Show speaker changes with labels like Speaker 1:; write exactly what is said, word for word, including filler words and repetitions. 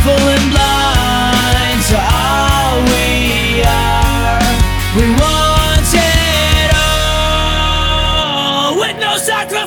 Speaker 1: wasteful and blind to all we are. We want it all with no sacrifice.